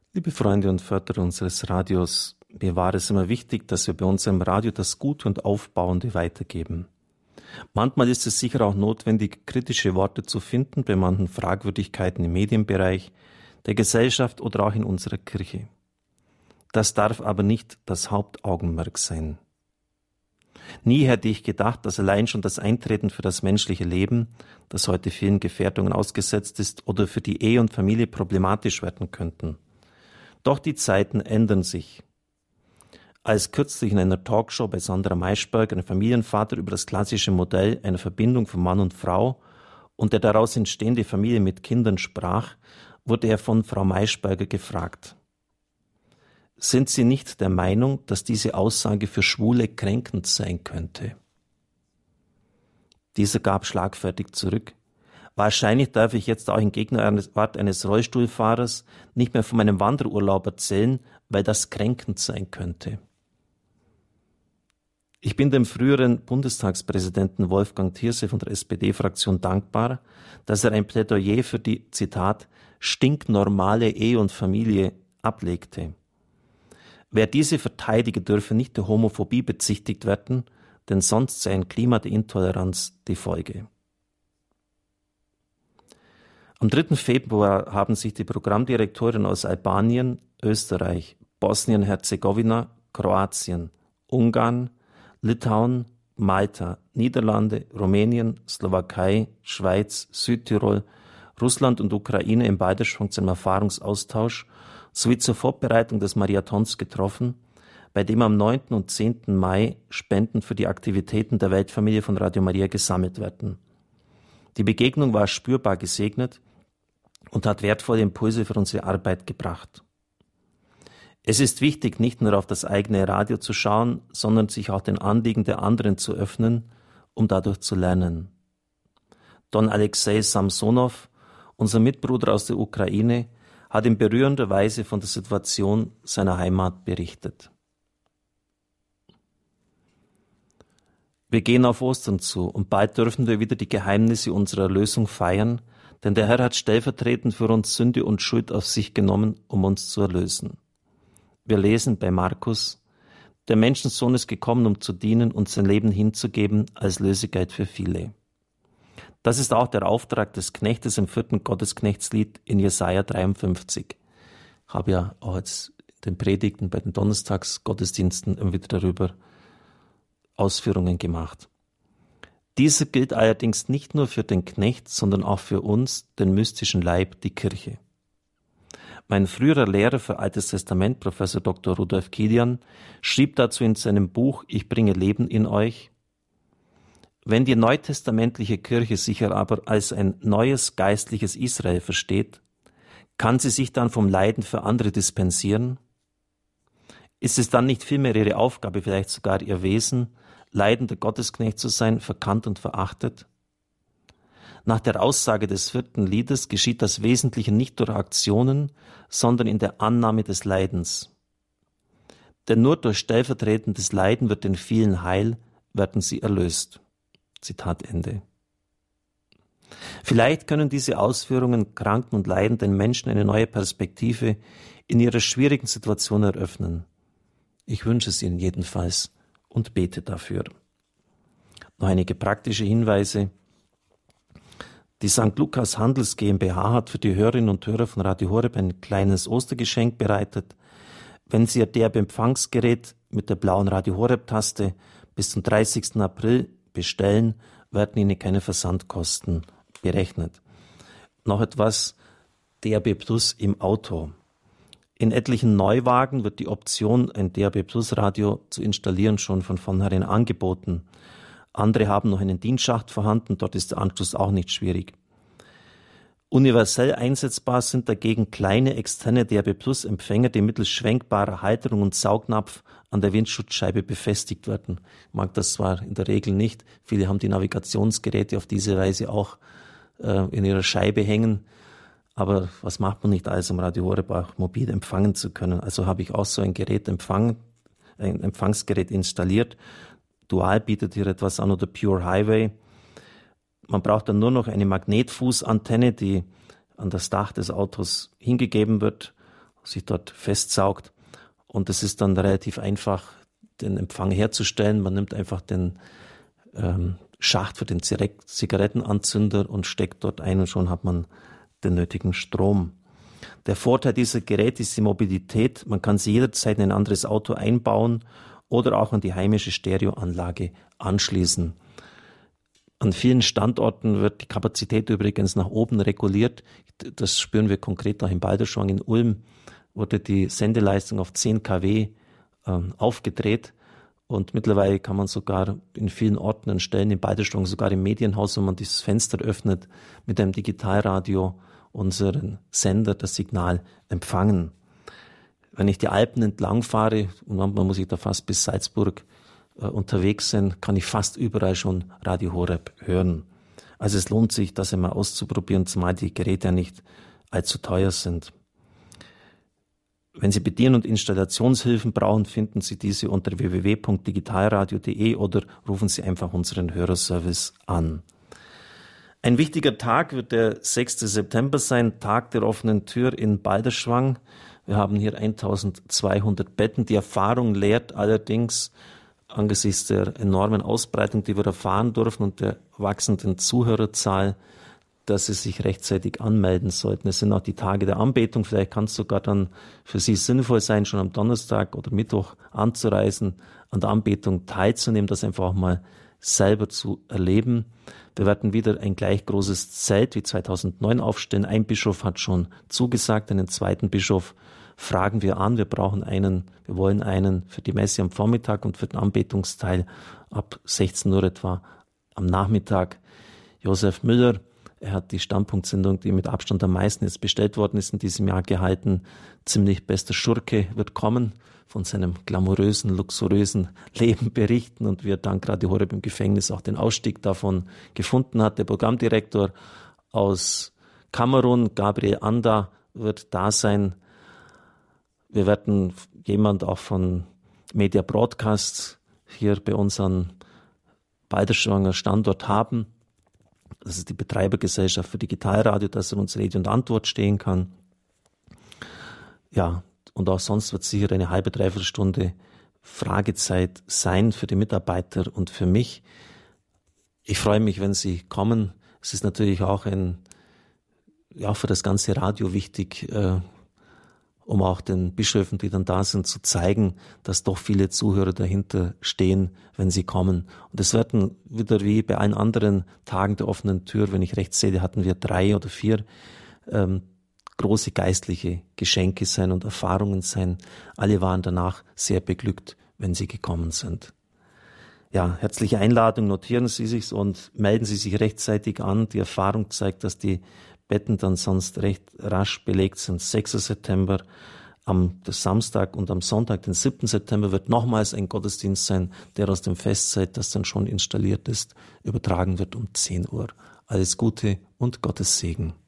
Liebe Freunde und Förderer unseres Radios, mir war es immer wichtig, dass wir bei unserem Radio das Gute und Aufbauende weitergeben. Manchmal ist es sicher auch notwendig, kritische Worte zu finden bei manchen Fragwürdigkeiten im Medienbereich, der Gesellschaft oder auch in unserer Kirche. Das darf aber nicht das Hauptaugenmerk sein. Nie hätte ich gedacht, dass allein schon das Eintreten für das menschliche Leben, das heute vielen Gefährdungen ausgesetzt ist, oder für die Ehe und Familie problematisch werden könnten. Doch die Zeiten ändern sich. Als kürzlich in einer Talkshow bei Sandra Maischberger ein Familienvater über das klassische Modell einer Verbindung von Mann und Frau und der daraus entstehende Familie mit Kindern sprach, wurde er von Frau Maischberger gefragt: Sind Sie nicht der Meinung, dass diese Aussage für Schwule kränkend sein könnte? Dieser gab schlagfertig zurück: Wahrscheinlich darf ich jetzt auch in Gegenwart eines Rollstuhlfahrers nicht mehr von meinem Wanderurlaub erzählen, weil das kränkend sein könnte. Ich bin dem früheren Bundestagspräsidenten Wolfgang Thierse von der SPD-Fraktion dankbar, dass er ein Plädoyer für die, Zitat, stinknormale Ehe und Familie ablegte. Wer diese verteidige, dürfe nicht der Homophobie bezichtigt werden, denn sonst sei ein Klima der Intoleranz die Folge. Am 3. Februar haben sich die Programmdirektoren aus Albanien, Österreich, Bosnien-Herzegowina, Kroatien, Ungarn, Litauen, Malta, Niederlande, Rumänien, Slowakei, Schweiz, Südtirol, Russland und Ukraine im Balderschwang zum Erfahrungsaustausch sowie zur Vorbereitung des Marathons getroffen, bei dem am 9. und 10. Mai Spenden für die Aktivitäten der Weltfamilie von Radio Maria gesammelt werden. Die Begegnung war spürbar gesegnet und hat wertvolle Impulse für unsere Arbeit gebracht. Es ist wichtig, nicht nur auf das eigene Radio zu schauen, sondern sich auch den Anliegen der anderen zu öffnen, um dadurch zu lernen. Don Alexei Samsonov, unser Mitbruder aus der Ukraine, hat in berührender Weise von der Situation seiner Heimat berichtet. Wir gehen auf Ostern zu und bald dürfen wir wieder die Geheimnisse unserer Erlösung feiern, denn der Herr hat stellvertretend für uns Sünde und Schuld auf sich genommen, um uns zu erlösen. Wir lesen bei Markus: Der Menschensohn ist gekommen, um zu dienen und sein Leben hinzugeben als Lösegeld für viele. Das ist auch der Auftrag des Knechtes im 4. Gottesknechtslied in Jesaja 53. Ich habe ja auch jetzt in den Predigten bei den Donnerstagsgottesdiensten immer wieder darüber Ausführungen gemacht. Dieser gilt allerdings nicht nur für den Knecht, sondern auch für uns, den mystischen Leib, die Kirche. Mein früherer Lehrer für Altes Testament, Professor Dr. Rudolf Kilian, schrieb dazu in seinem Buch Ich bringe Leben in euch: Wenn die neutestamentliche Kirche sich aber als ein neues geistliches Israel versteht, kann sie sich dann vom Leiden für andere dispensieren? Ist es dann nicht vielmehr ihre Aufgabe, vielleicht sogar ihr Wesen, leidender Gottesknecht zu sein, verkannt und verachtet? Nach der Aussage des 4. Liedes geschieht das Wesentliche nicht durch Aktionen, sondern in der Annahme des Leidens. Denn nur durch stellvertretendes Leiden wird den vielen Heil, werden sie erlöst. Zitat Ende. Vielleicht können diese Ausführungen kranken und leidenden Menschen eine neue Perspektive in ihrer schwierigen Situation eröffnen. Ich wünsche es ihnen jedenfalls und bete dafür. Noch einige praktische Hinweise. Die St. Lukas Handels GmbH hat für die Hörerinnen und Hörer von Radio Horeb ein kleines Ostergeschenk bereitet. Wenn Sie Ihr DAB-Empfangsgerät mit der blauen Radio Horeb-Taste bis zum 30. April bestellen, werden Ihnen keine Versandkosten berechnet. Noch etwas: DAB Plus im Auto. In etlichen Neuwagen wird die Option, ein DAB Plus Radio zu installieren, schon von vornherein angeboten. Andere haben noch einen Dienstschacht vorhanden, dort ist der Anschluss auch nicht schwierig. Universell einsetzbar sind dagegen kleine externe DAB Plus Empfänger, die mittels schwenkbarer Halterung und Saugnapf an der Windschutzscheibe befestigt werden. Ich mag das zwar in der Regel nicht, viele haben die Navigationsgeräte auf diese Weise auch in ihrer Scheibe hängen, aber was macht man nicht alles, um Radio Horeb auch mobil empfangen zu können? Also habe ich auch so ein Empfangsgerät installiert. Dual bietet hier etwas an, oder Pure Highway. Man braucht dann nur noch eine Magnetfußantenne, die an das Dach des Autos hingegeben wird, sich dort festsaugt. Und es ist dann relativ einfach, den Empfang herzustellen. Man nimmt einfach den Schacht für den Zigarettenanzünder und steckt dort ein und schon hat man den nötigen Strom. Der Vorteil dieser Geräte ist die Mobilität. Man kann sie jederzeit in ein anderes Auto einbauen oder auch an die heimische Stereoanlage anschließen. An vielen Standorten wird die Kapazität übrigens nach oben reguliert. Das spüren wir konkret auch in Balderschwang. In Ulm wurde die Sendeleistung auf 10 kW aufgedreht. Und mittlerweile kann man sogar in vielen Orten und Stellen in Balderschwang, sogar im Medienhaus, wenn man dieses Fenster öffnet, mit einem Digitalradio unseren Sender, das Signal empfangen. Wenn ich die Alpen entlang fahre, und manchmal muss ich da fast bis Salzburg unterwegs sein, kann ich fast überall schon Radio Horeb hören. Also es lohnt sich, das einmal auszuprobieren, zumal die Geräte ja nicht allzu teuer sind. Wenn Sie Bedien- und Installationshilfen brauchen, finden Sie diese unter www.digitalradio.de oder rufen Sie einfach unseren Hörerservice an. Ein wichtiger Tag wird der 6. September sein, Tag der offenen Tür in Balderschwang. Wir haben hier 1200 Betten. Die Erfahrung lehrt allerdings angesichts der enormen Ausbreitung, die wir erfahren dürfen und der wachsenden Zuhörerzahl, dass Sie sich rechtzeitig anmelden sollten. Es sind auch die Tage der Anbetung. Vielleicht kann es sogar dann für Sie sinnvoll sein, schon am Donnerstag oder Mittwoch anzureisen, an der Anbetung teilzunehmen, das einfach auch mal selber zu erleben. Wir werden wieder ein gleich großes Zelt wie 2009 aufstellen. Ein Bischof hat schon zugesagt, einen zweiten Bischof fragen wir an. Wir wollen einen für die Messe am Vormittag und für den Anbetungsteil ab 16 Uhr etwa am Nachmittag. Josef Müller, er hat die Standpunktsendung, die mit Abstand am meisten jetzt bestellt worden ist, in diesem Jahr gehalten. Ziemlich bester Schurke wird kommen, von seinem glamourösen, luxuriösen Leben berichten und wie er dank Radio Horeb im Gefängnis auch den Ausstieg davon gefunden hat. Der Programmdirektor aus Kamerun, Gabriel Anda, wird da sein. Wir werden jemand auch von Media Broadcast hier bei uns an Balderschwanger Standort haben. Das ist die Betreibergesellschaft für Digitalradio, dass er uns Rede und Antwort stehen kann. Ja, und auch sonst wird sicher eine halbe, dreiviertel Stunde Fragezeit sein für die Mitarbeiter und für mich. Ich freue mich, wenn Sie kommen. Es ist natürlich auch für das ganze Radio wichtig, um auch den Bischöfen, die dann da sind, zu zeigen, dass doch viele Zuhörer dahinter stehen, wenn sie kommen. Und es werden wieder wie bei allen anderen Tagen der offenen Tür, wenn ich recht sehe, hatten wir 3 oder 4 große geistliche Geschenke sein und Erfahrungen sein. Alle waren danach sehr beglückt, wenn sie gekommen sind. Ja, herzliche Einladung, notieren Sie sich's und melden Sie sich rechtzeitig an. Die Erfahrung zeigt, dass die Betten dann sonst recht rasch belegt sind. 6. September, am Samstag und am Sonntag, den 7. September, wird nochmals ein Gottesdienst sein, der aus dem Festzelt, das dann schon installiert ist, übertragen wird um 10 Uhr. Alles Gute und Gottes Segen.